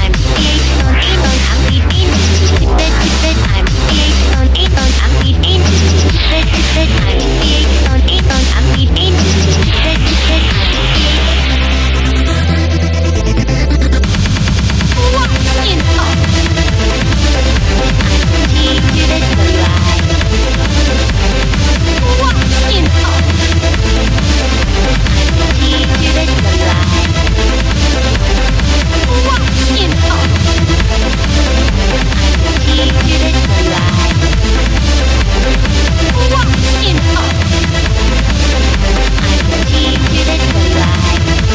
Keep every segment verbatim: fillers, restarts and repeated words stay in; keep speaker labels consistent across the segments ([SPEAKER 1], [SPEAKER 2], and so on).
[SPEAKER 1] I'm TBH on eight on I'm leaving Tibet Tibet I'm TBH on eight on I'm leaving Tibet Tibet I'm TBH on eight on I'm leaving Tibet Tibet I'm Walk in up I'm Tibet alive Walk in up I'm Tibet alive Walk in up I'm Tibet alive Walk in up I'm Tibet alive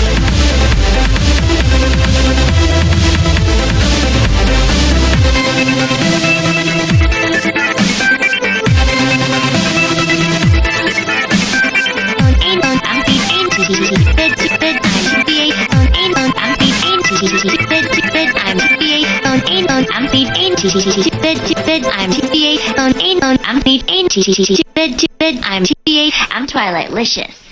[SPEAKER 1] On eight on I'm beating Tibet Tibet I'm TBH on eight on I'm beating Tibet Tibet I'm TBH on eight on I'm beating Tibet Tibet I'm TBH on eight on I'm beating Tibet Tibet I'm TBH I'm Twilightlicious.